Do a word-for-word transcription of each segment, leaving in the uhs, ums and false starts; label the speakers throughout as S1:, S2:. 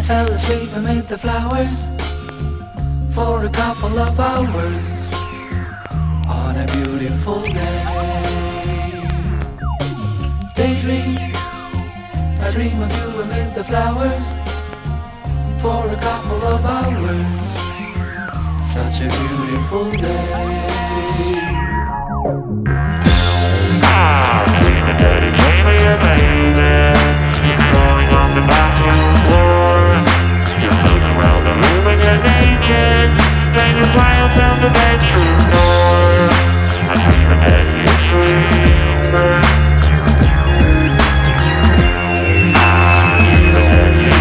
S1: fell asleep amid the flowers for a couple of hours on a beautiful day. Daydreamed, I dream of you amid the flowers for a couple of hours. Such a beautiful day.
S2: Ah, dreaming that he gave me a baby, lying on the bathroom floor, just moving around the room and get naked, then you file down the bedroom door. I'm dreaming that you're dreaming. Ah, dreaming that you're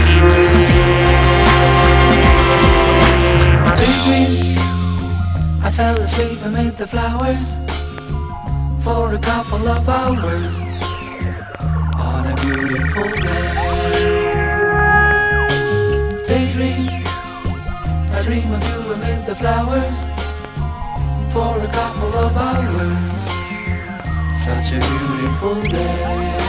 S2: dreaming.
S1: Daydream, I fell asleep amid the flowers for a couple of hours on a beautiful day. Daydream, I dream of you amid the flowers for a couple of hours. Such a beautiful day.